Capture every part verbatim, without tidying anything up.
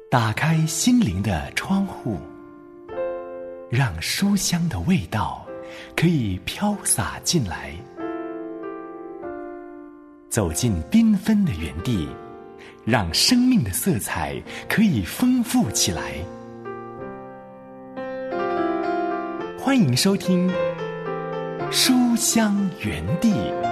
打开心灵的窗户，让书香的味道可以飘洒进来。走进缤纷的园地，让生命的色彩可以丰富起来。欢迎收听书香园地。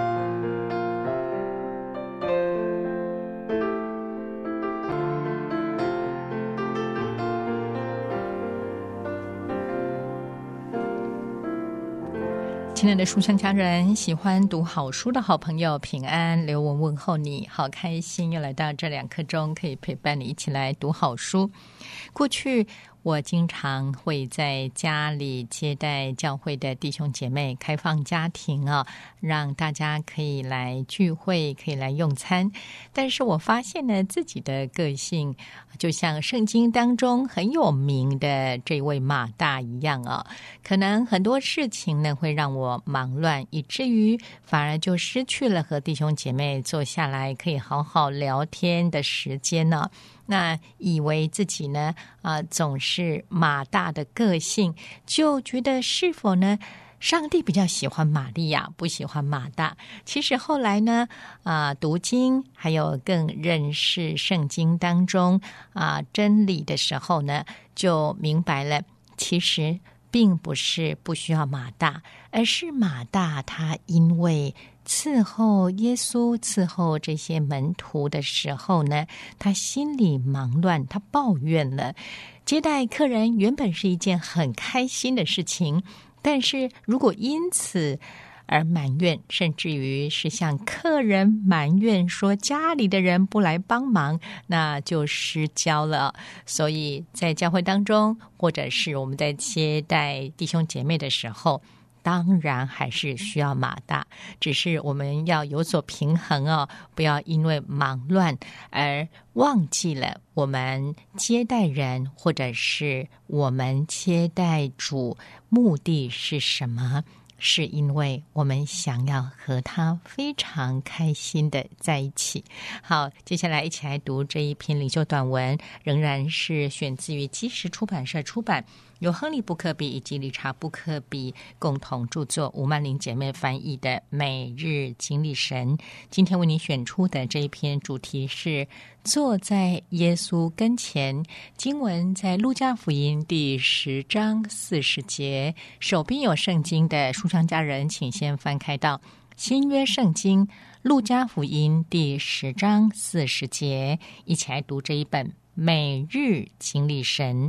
亲爱的书香家人，喜欢读好书的好朋友，平安，刘文问候你，好开心又来到这两刻钟，可以陪伴你一起来读好书。过去我经常会在家里接待教会的弟兄姐妹，开放家庭啊，让大家可以来聚会，可以来用餐。但是我发现呢，自己的个性就像圣经当中很有名的这位马大一样啊，可能很多事情呢会让我忙乱，以至于反而就失去了和弟兄姐妹坐下来可以好好聊天的时间呢。那以为自己呢啊、呃、总是马大的个性，就觉得是否呢上帝比较喜欢玛利亚，不喜欢马大。其实后来呢啊、呃、读经还有更认识圣经当中啊、呃、真理的时候呢，就明白了，其实并不是不需要马大，而是马大他因为伺候耶稣，伺候这些门徒的时候呢，他心里忙乱，他抱怨了。接待客人原本是一件很开心的事情，但是如果因此而埋怨，甚至于是向客人埋怨说家里的人不来帮忙，那就失交了。所以在教会当中，或者是我们在接待弟兄姐妹的时候，当然还是需要马大，只是我们要有所平衡哦，不要因为忙乱而忘记了我们接待人，或者是我们接待主目的是什么，是因为我们想要和他非常开心的在一起。好，接下来一起来读这一篇领袖短文，仍然是选自于基石出版社出版，由亨利·布克比以及理查·布克比共同著作，吴曼玲姐妹翻译的《每日经历神》。今天为你选出的这一篇主题是坐在耶稣跟前，经文在路加福音第十章四十节。手边有圣经的书香家人，请先翻开到新约圣经路加福音第十章四十节，一起来读这一本《每日经历神》。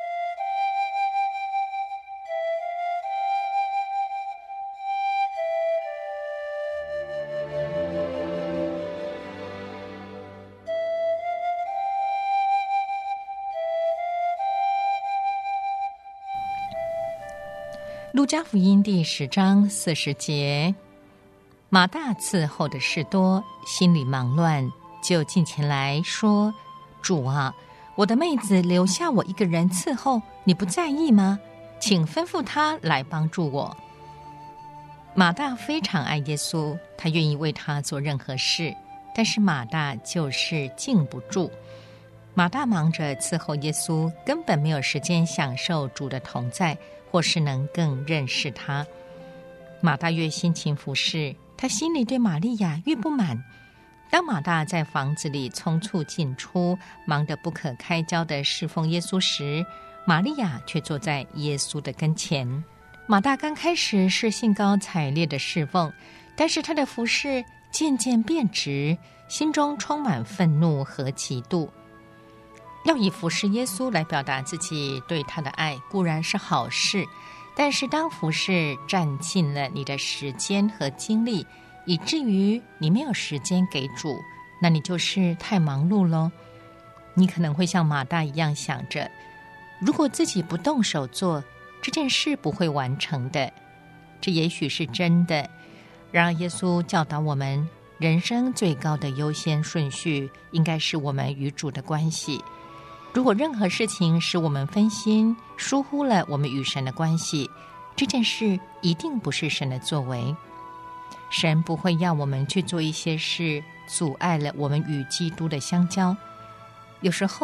路加福音第十章四十节，马大伺候的事多，心里忙乱，就近前来说：主啊，我的妹子留下我一个人伺候，你不在意吗？请吩咐他来帮助我。马大非常爱耶稣，他愿意为他做任何事，但是马大就是禁不住。马大忙着伺候耶稣，根本没有时间享受主的同在，或是能更认识他。马大越辛勤服侍，他心里对玛利亚越不满。当马大在房子里匆促进出，忙得不可开交的侍奉耶稣时，玛利亚却坐在耶稣的跟前。马大刚开始是兴高采烈的侍奉，但是他的服侍渐渐变质，心中充满愤怒和嫉妒。要以服侍耶稣来表达自己对他的爱固然是好事，但是当服侍占尽了你的时间和精力，以至于你没有时间给主，那你就是太忙碌咯。你可能会像马大一样想着，如果自己不动手做，这件事不会完成的。这也许是真的，然而耶稣教导我们，人生最高的优先顺序应该是我们与主的关系。如果任何事情使我们分心，疏忽了我们与神的关系，这件事一定不是神的作为。神不会要我们去做一些事，阻碍了我们与基督的相交。有时候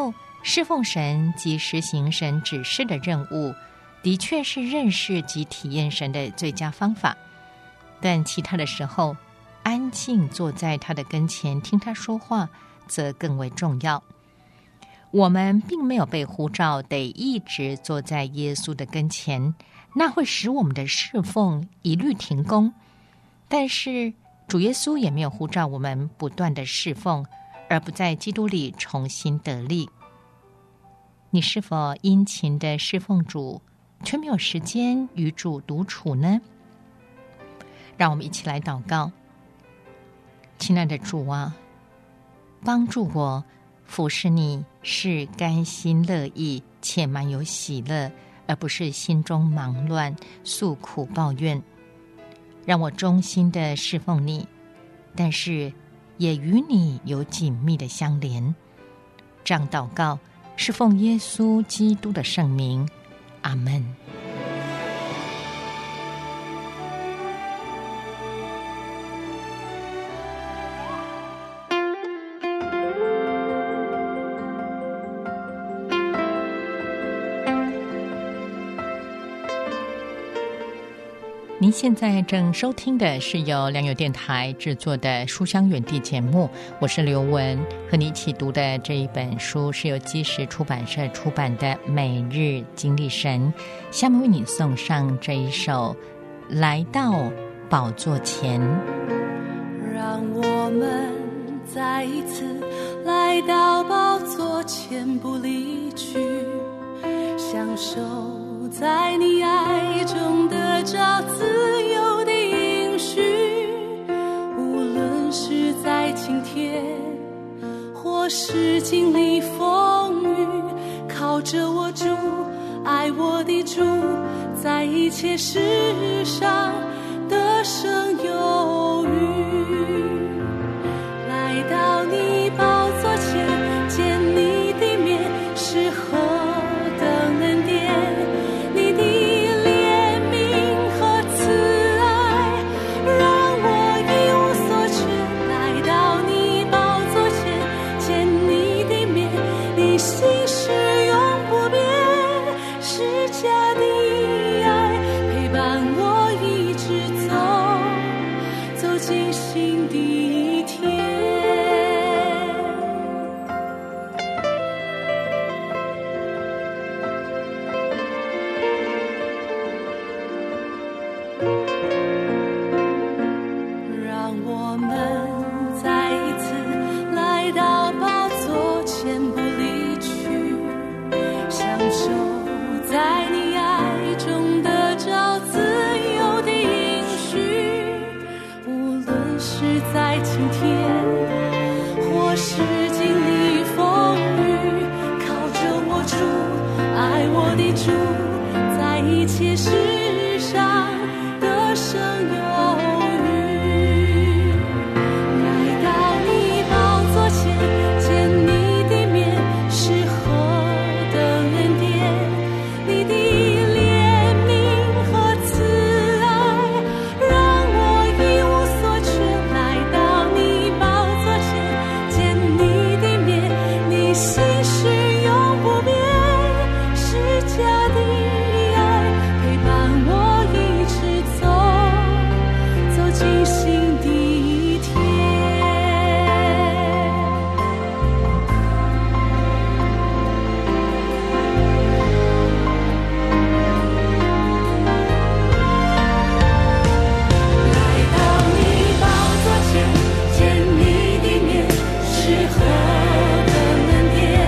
侍奉神及实行神指示的任务，的确是认识及体验神的最佳方法。但其他的时候，安静坐在他的跟前听他说话，则更为重要。我们并没有被呼召得一直坐在耶稣的跟前，那会使我们的侍奉一律停工。但是主耶稣也没有呼召我们不断的侍奉，而不在基督里重新得力。你是否殷勤的侍奉主，却没有时间与主独处呢？让我们一起来祷告。亲爱的主啊，帮助我服侍你是甘心乐意且满有喜乐，而不是心中忙乱诉苦抱怨。让我忠心的侍奉你，但是也与你有紧密的相连。这样祷告是奉耶稣基督的圣名，阿们。您现在正收听的是由良友电台制作的书香远地节目，我是刘文，和你一起读的这一本书是由基石出版社出版的《每日经历神》。下面为你送上这一首《来到宝座前》。 让我们再一次来到宝座前，不离去，享受在你爱中得着自由的应许。无论是在今天或是经历风雨，靠着我主，爱我的主，在一切事上得胜有余。来到你宝座前，见你的面是何等恩典，你的怜悯和慈爱让我一无所缺。来到你宝座前，见你的面，你心是永不变，是家的爱陪伴我一直走，走进新的一天。让我们再一次来到宝座前，不离去，享受在你爱中得着自由的应许。无论是在今天或是经历风雨，靠着我主，爱我的主，在一切事上得胜有余。来到你宝座前，见你的面是何等恩典，你的怜悯和慈爱让我一无所缺。来到你宝座前，见你的面，你心是永不变，是家的爱陪伴我一直走，走进新的一天。来到你宝座前，见你的面是何等恩典，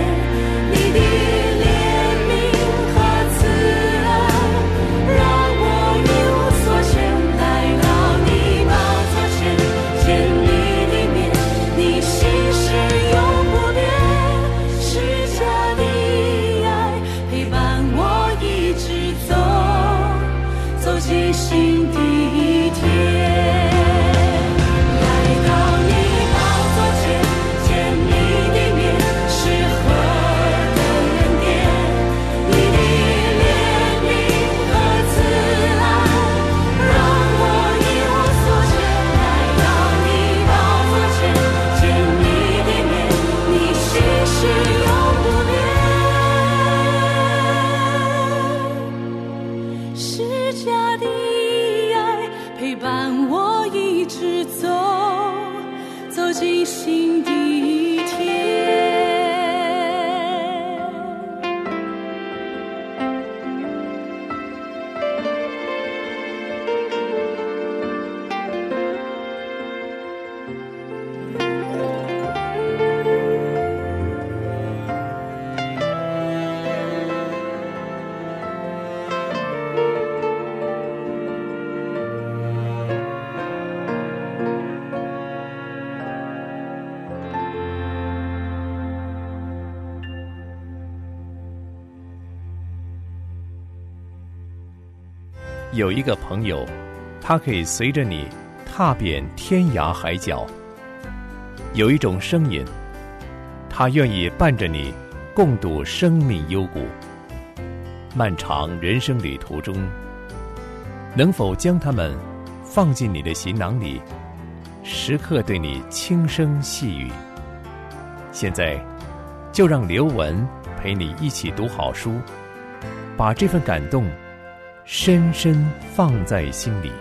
有一个朋友，他可以随着你踏遍天涯海角；有一种声音，他愿意伴着你共度生命幽谷。漫长人生旅途中，能否将他们放进你的行囊里，时刻对你轻声细语？现在就让刘文陪你一起读好书，把这份感动深深放在心里。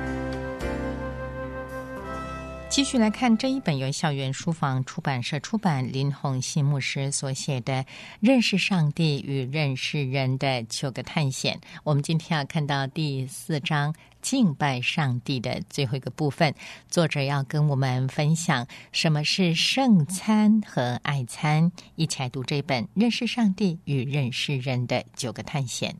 继续来看这一本由校园书房出版社出版，林鸿信牧师所写的《认识上帝与认识人的九个探险》。我们今天要看到第四章敬拜上帝的最后一个部分，作者要跟我们分享什么是圣餐和爱餐，一起来读这本《认识上帝与认识人的九个探险》。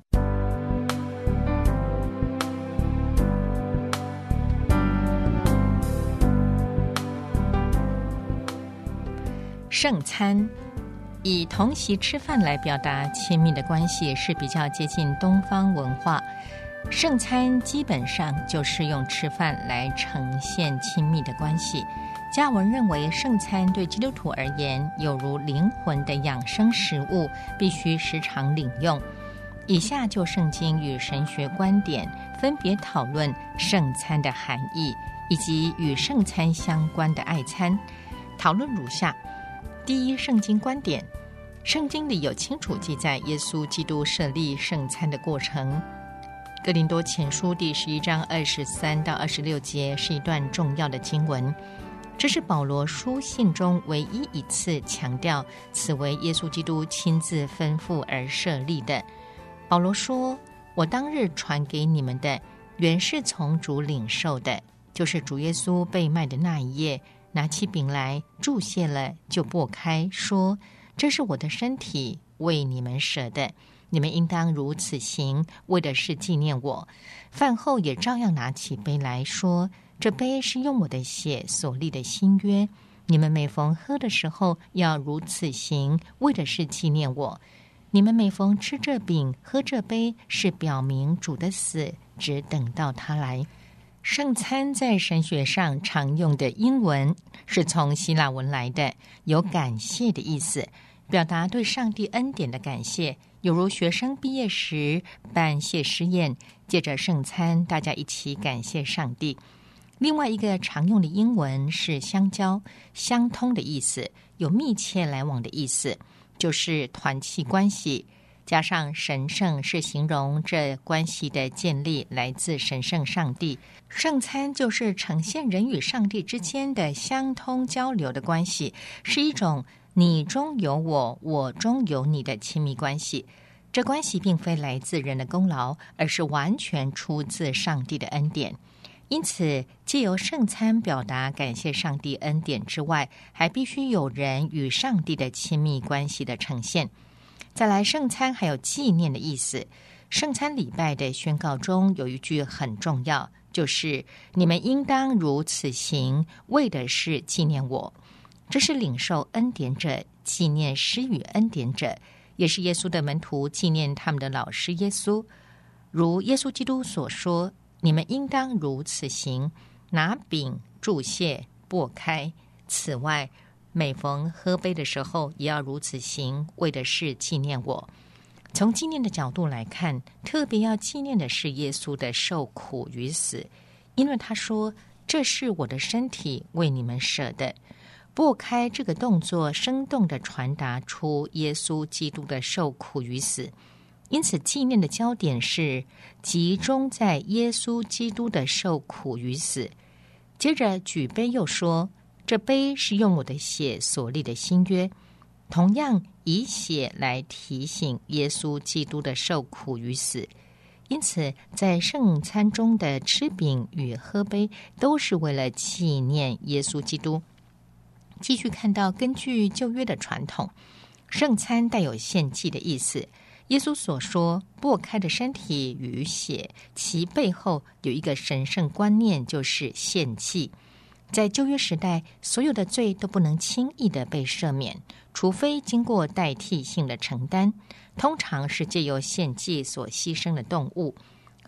圣餐以同席吃饭来表达亲密的关系，是比较接近东方文化。圣餐基本上就是用吃饭来呈现亲密的关系。加文认为，圣餐对基督徒而言有如灵魂的养生食物，必须时常领用。以下就圣经与神学观点分别讨论圣餐的含义，以及与圣餐相关的爱餐。讨论如下：第一，圣经观点。圣经里有清楚记载耶稣基督设立圣餐的过程。哥林多前书第十一章二十三到二十六节是一段重要的经文，这是保罗书信中唯一一次强调此为耶稣基督亲自吩咐而设立的。保罗说：我当日传给你们的，原是从主领受的，就是主耶稣被卖的那一夜，拿起饼来，祝谢了，就擘开，说：这是我的身体，为你们舍的，你们应当如此行，为的是纪念我。饭后也照样拿起杯来说：这杯是用我的血所立的新约，你们每逢喝的时候要如此行，为的是纪念我。你们每逢吃这饼喝这杯，是表明主的死，只等到他来。圣餐在神学上常用的英文是从希腊文来的，有感谢的意思，表达对上帝恩典的感谢，有如学生毕业时办谢师宴，借着圣餐大家一起感谢上帝。另外一个常用的英文是相交，相通的意思，有密切来往的意思，就是团契关系，加上神圣是形容这关系的建立来自神圣上帝。圣餐就是呈现人与上帝之间的相通交流的关系，是一种你中有我，我中有你的亲密关系。这关系并非来自人的功劳，而是完全出自上帝的恩典。因此，藉由圣餐表达感谢上帝恩典之外，还必须有人与上帝的亲密关系的呈现。再来，圣餐还有纪念的意思。圣餐礼拜的宣告中有一句很重要，就是你们应当如此行，为的是纪念我。这是领受恩典者纪念施予恩典者，也是耶稣的门徒纪念他们的老师耶稣。如耶稣基督所说，你们应当如此行，拿饼祝谢，擘开。此外，每逢喝杯的时候也要如此行，为的是纪念我。从纪念的角度来看，特别要纪念的是耶稣的受苦与死，因为他说：这是我的身体，为你们舍的。擘开这个动作生动地传达出耶稣基督的受苦与死，因此纪念的焦点是集中在耶稣基督的受苦与死。接着举杯又说：这杯是用我的血所立的新约，同样以血来提醒耶稣基督的受苦与死。因此在圣餐中的吃饼与喝杯都是为了纪念耶稣基督。继续看到，根据旧约的传统，圣餐带有献祭的意思。耶稣所说擘开的身体与血，其背后有一个神圣观念，就是献祭。在旧约时代，所有的罪都不能轻易的被赦免，除非经过代替性的承担，通常是借由献祭所牺牲的动物，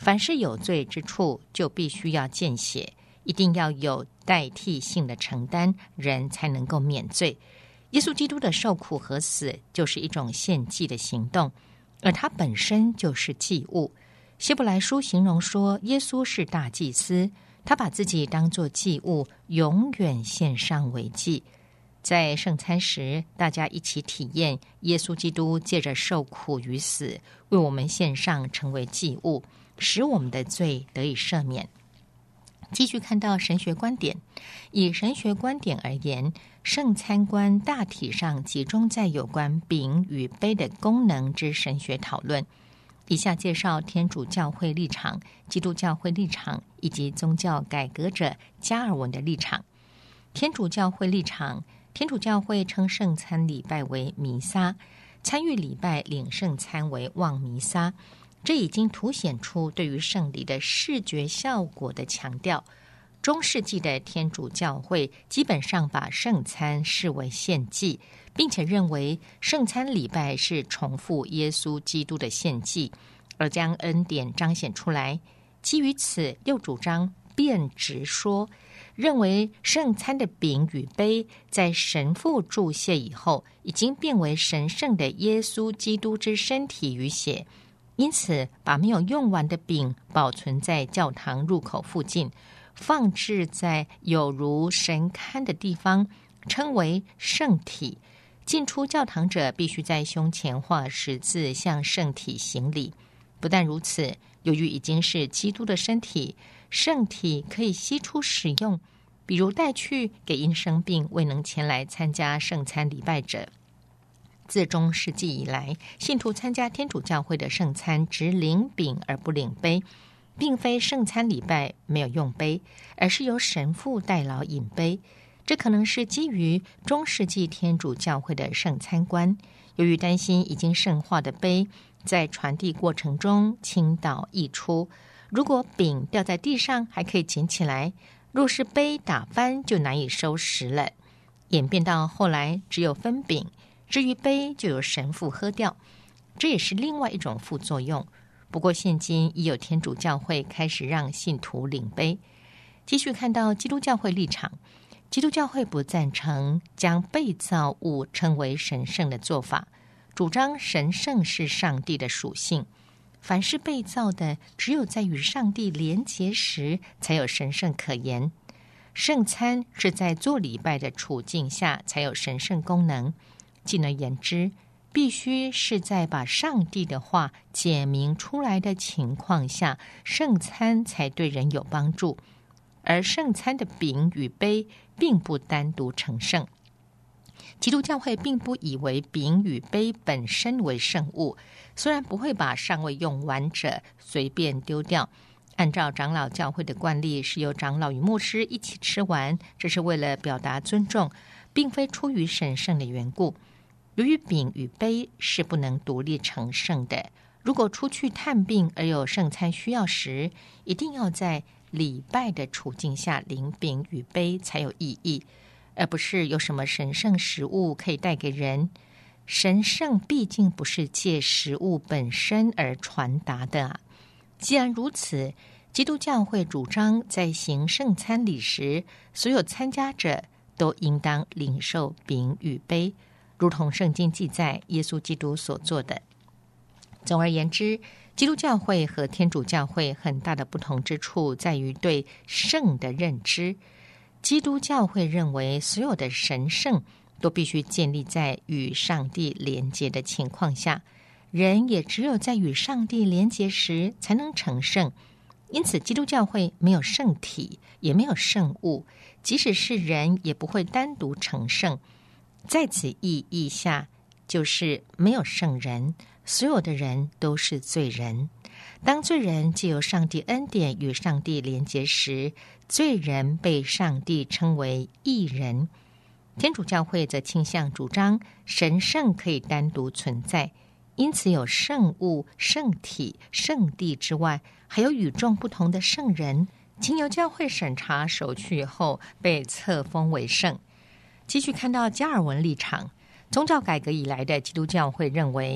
凡是有罪之处，就必须要见血，一定要有代替性的承担，人才能够免罪。耶稣基督的受苦和死就是一种献祭的行动，而他本身就是祭物。希伯来书形容说，耶稣是大祭司，他把自己当作祭物，永远献上为祭。在圣餐时，大家一起体验耶稣基督借着受苦与死，为我们献上成为祭物，使我们的罪得以赦免。继续看到神学观点，以神学观点而言，圣餐观大体上集中在有关饼与杯的功能之神学讨论。以下介绍天主教会立场、基督教会立场以及宗教改革者加尔文的立场。天主教会立场，天主教会称圣餐礼拜为弥撒，参与礼拜领圣餐为望弥撒。这已经凸显出对于圣礼的视觉效果的强调。中世纪的天主教会基本上把圣餐视为献祭，并且认为圣餐礼拜是重复耶稣基督的献祭，而将恩典彰显出来。基于此，又主张辩直说，认为圣餐的饼与杯在神父注谢以后，已经变为神圣的耶稣基督之身体与血，因此把没有用完的饼保存在教堂入口附近，放置在有如神龛的地方，称为圣体。进出教堂者必须在胸前画十字，向圣体行礼。不但如此，由于已经是基督的身体，圣体可以析出使用，比如带去给因生病未能前来参加圣餐礼拜者。自中世纪以来，信徒参加天主教会的圣餐只领饼而不领杯，并非圣餐礼拜没有用杯，而是由神父代劳饮杯。这可能是基于中世纪天主教会的圣餐观，由于担心已经圣化的杯在传递过程中倾倒溢出，如果饼掉在地上还可以捡起来，若是杯打翻就难以收拾了。演变到后来只有分饼，至于杯就由神父喝掉，这也是另外一种副作用。不过现今已有天主教会开始让信徒领杯。继续看到基督教会立场，基督教会不赞成将被造物称为神圣的做法，主张神圣是上帝的属性，凡是被造的只有在与上帝连结时才有神圣可言。圣餐是在做礼拜的处境下才有神圣功能，进而言之，必须是在把上帝的话解明出来的情况下，圣餐才对人有帮助。而圣餐的饼与杯并不单独成圣。基督教会并不以为饼与杯本身为圣物，虽然不会把尚未用完者随便丢掉，按照长老教会的惯例，是由长老与牧师一起吃完，这是为了表达尊重，并非出于神圣的缘故。由于饼与杯是不能独立成圣的，如果出去探病而有圣餐需要时，一定要在礼拜的处境下领饼与杯才有意义，而不是有什么神圣食物可以带给人。神圣毕竟不是借食物本身而传达的啊。既然如此，基督教会主张在行圣餐礼时，所有参加者都应当领受饼与杯，如同圣经记载耶稣基督所做的。总而言之，基督教会和天主教会很大的不同之处在于对圣的认知。基督教会认为所有的神圣都必须建立在与上帝连结的情况下，人也只有在与上帝连结时才能成圣。因此基督教会没有圣体，也没有圣物，即使是人也不会单独成圣。在此意义下，就是没有圣人，所有的人都是罪人。当罪人藉由上帝恩典与上帝连结时，罪人被上帝称为义人。天主教会则倾向主张神圣可以单独存在，因此有圣物、圣体、圣地之外，还有与众不同的圣人，经由教会审查手续后被册封为圣。继续看到加尔文立场，宗教改革以来的基督教会认为，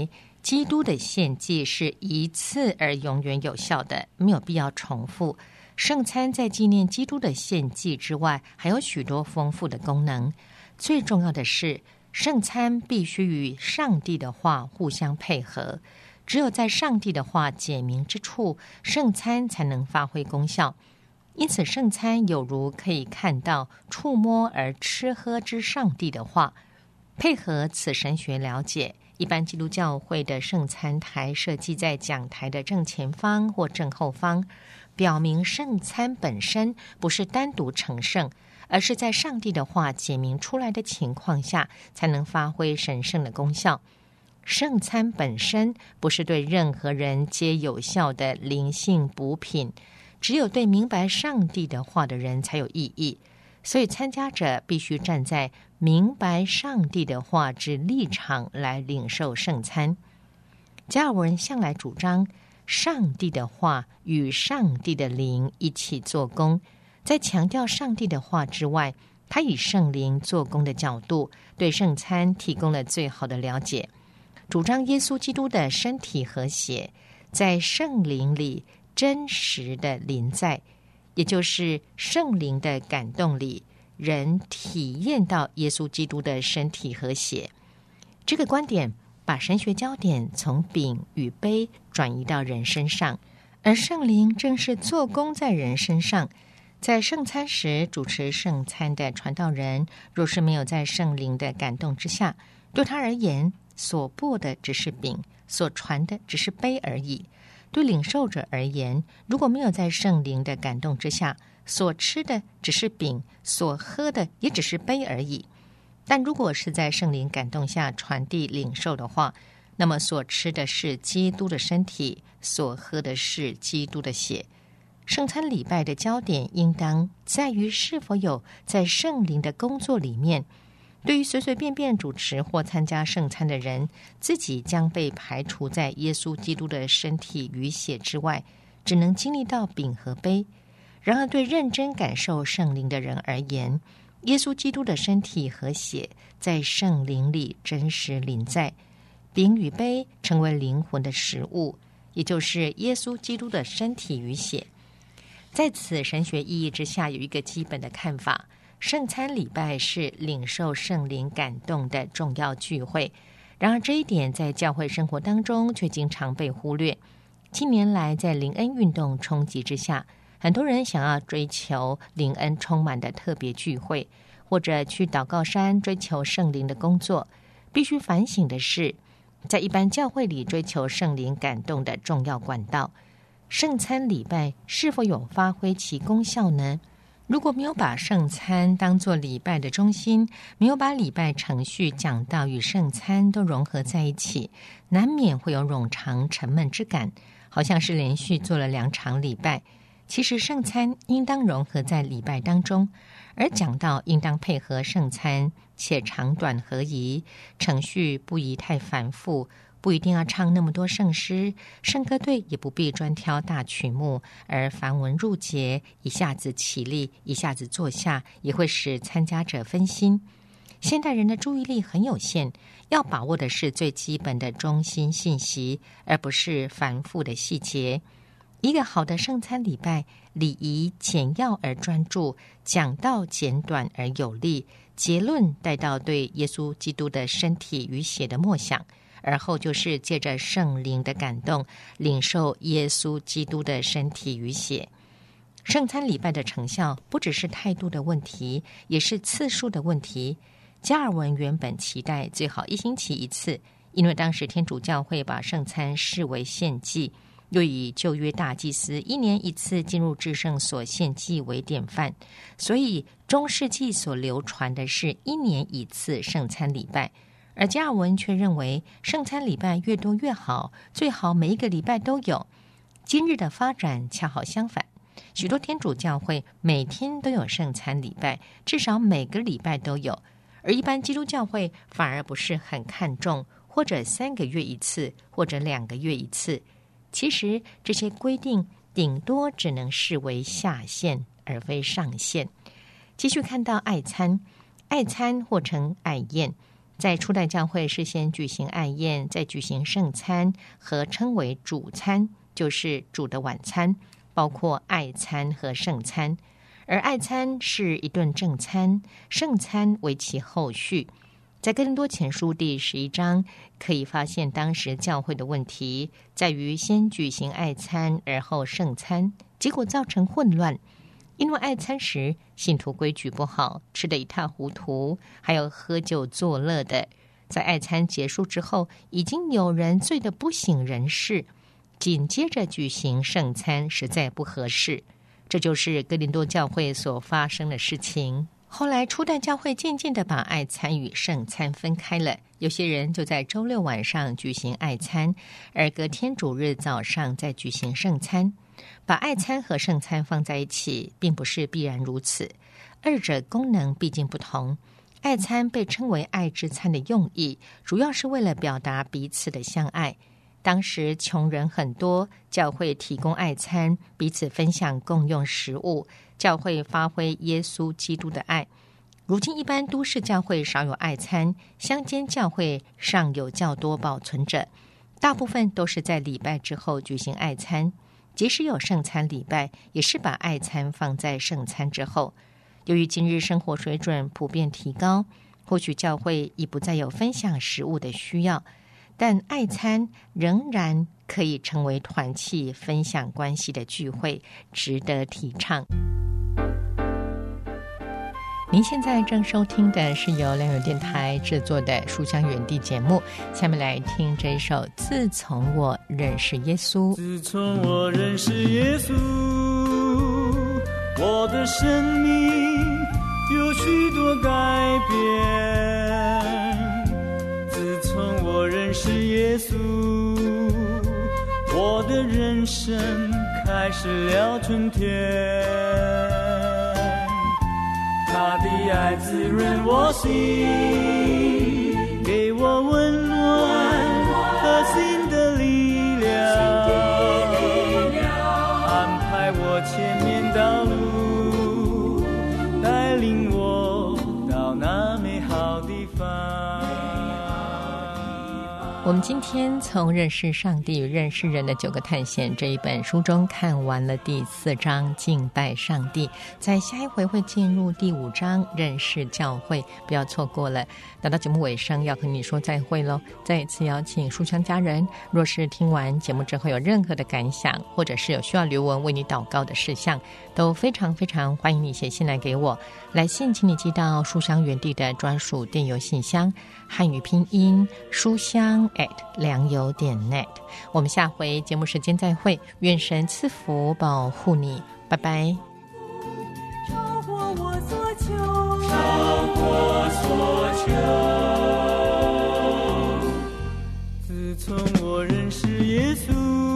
基督的献祭是一次而永远有效的，没有必要重复。圣餐在纪念基督的献祭之外，还有许多丰富的功能。最重要的是，圣餐必须与上帝的话互相配合，只有在上帝的话解明之处，圣餐才能发挥功效。因此，圣餐有如可以看到、触摸而吃喝之上帝的话。配合此神学了解，一般基督教会的圣餐台设计在讲台的正前方或正后方，表明圣餐本身不是单独成圣，而是在上帝的话解明出来的情况下，才能发挥神圣的功效。圣餐本身不是对任何人皆有效的灵性补品，只有对明白上帝的话的人才有意义。所以参加者必须站在明白上帝的话之立场来领受圣餐。加尔文向来主张上帝的话与上帝的灵一起做工，在强调上帝的话之外，他以圣灵做工的角度，对圣餐提供了最好的了解，主张耶稣基督的身体和血在圣灵里真实的临在，也就是圣灵的感动里，人体验到耶稣基督的身体和血。这个观点把神学焦点从饼与杯转移到人身上，而圣灵正是做工在人身上。在圣餐时主持圣餐的传道人，若是没有在圣灵的感动之下，对他而言，所擘的只是饼，所传的只是杯而已。对领受者而言，如果没有在圣灵的感动之下，所吃的只是饼，所喝的也只是杯而已。但如果是在圣灵感动下传递领受的话，那么所吃的是基督的身体，所喝的是基督的血。圣餐礼拜的焦点应当在于是否有在圣灵的工作里面。对于随随便便主持或参加圣餐的人，自己将被排除在耶稣基督的身体与血之外，只能经历到饼和杯。然而对认真感受圣灵的人而言，耶稣基督的身体和血在圣灵里真实临在，饼与杯成为灵魂的食物，也就是耶稣基督的身体与血。在此神学意义之下，有一个基本的看法，圣餐礼拜是领受圣灵感动的重要聚会。然而这一点在教会生活当中却经常被忽略。近年来在灵恩运动冲击之下，很多人想要追求灵恩充满的特别聚会，或者去祷告山追求圣灵的工作。必须反省的是，在一般教会里追求圣灵感动的重要管道，圣餐礼拜是否有发挥其功效呢？如果没有把圣餐当作礼拜的中心，没有把礼拜程序讲道与圣餐都融合在一起，难免会有冗长沉闷之感，好像是连续做了两场礼拜。其实圣餐应当融合在礼拜当中，而讲道应当配合圣餐，且长短合宜，程序不宜太繁复，不一定要唱那么多圣诗，圣歌队也不必专挑大曲目，而繁文缛节，一下子起立，一下子坐下，也会使参加者分心。现代人的注意力很有限，要把握的是最基本的中心信息，而不是繁复的细节。一个好的圣餐礼拜，礼仪简要而专注，讲道简短而有力，结论带到对耶稣基督的身体与血的默想，而后就是借着圣灵的感动，领受耶稣基督的身体与血。圣餐礼拜的成效不只是态度的问题，也是次数的问题。加尔文原本期待最好一星期一次，因为当时天主教会把圣餐视为献祭，又以旧约大祭司一年一次进入至圣所献祭为典范，所以中世纪所流传的是一年一次圣餐礼拜。而加尔文却认为圣餐礼拜越多越好，最好每一个礼拜都有。今日的发展恰好相反，许多天主教会每天都有圣餐礼拜，至少每个礼拜都有，而一般基督教会反而不是很看重，或者三个月一次，或者两个月一次。其实这些规定顶多只能视为下限，而非上限。继续看到爱餐，爱餐或称爱宴， 在初代教会是先举行爱宴，再举行圣餐，合称为主餐，就是主的晚餐，包括爱餐和圣餐。而爱餐是一顿正餐，圣餐为其后续。在哥林多前书第十一章可以发现，当时教会的问题在于先举行爱餐而后圣餐，结果造成混乱。因为爱餐时信徒规矩不好，吃得一塌糊涂，还有喝酒作乐的。在爱餐结束之后，已经有人醉得不省人事，紧接着举行圣餐实在不合适。这就是哥林多教会所发生的事情。后来初代教会渐渐的把爱餐与圣餐分开了，有些人就在周六晚上举行爱餐，而隔天主日早上再举行圣餐。把爱餐和圣餐放在一起并不是必然如此，二者功能毕竟不同。爱餐被称为爱之餐的用意，主要是为了表达彼此的相爱。当时穷人很多，教会提供爱餐，彼此分享共用食物，教会发挥耶稣基督的爱。如今一般都市教会少有爱餐，乡间教会尚有较多保存着，大部分都是在礼拜之后举行爱餐，即使有圣餐礼拜，也是把爱餐放在圣餐之后。由于今日生活水准普遍提高，或许教会已不再有分享食物的需要，但爱餐仍然可以成为团契分享关系的聚会，值得提倡。您现在正收听的是由良友电台制作的书香园地节目，下面来听这一首《自从我认识耶稣》。 自从我认识耶稣，我的生命有许多改变。自从我认识耶稣，我的人生开始了春天。他的爱滋润我心，给我温暖和新的力量，安排我前面道路，带领我到那美好地方。 我们今天从认识上帝与认识人的九个探险这一本书中看完了第四章敬拜上帝，在下一回会进入第五章认识教会，不要错过了。到到节目尾声要和你说再会咯，再一次邀请书香家人，若是听完节目之后有任何的感想，或者是有需要刘文为你祷告的事项，都非常非常欢迎你写信来给我。来信请你寄到书香园地的专属电邮信箱，汉语拼音书香 at 良友点 net。 我们下回节目时间再会，愿神赐福保护你，拜拜。 超过我所求， 超过所求。自从我认识耶稣，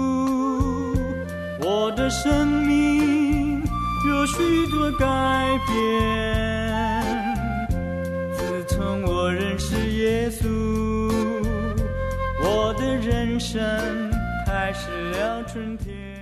我的生命有许多改变。自从我认识耶稣，我的人生开始了春天。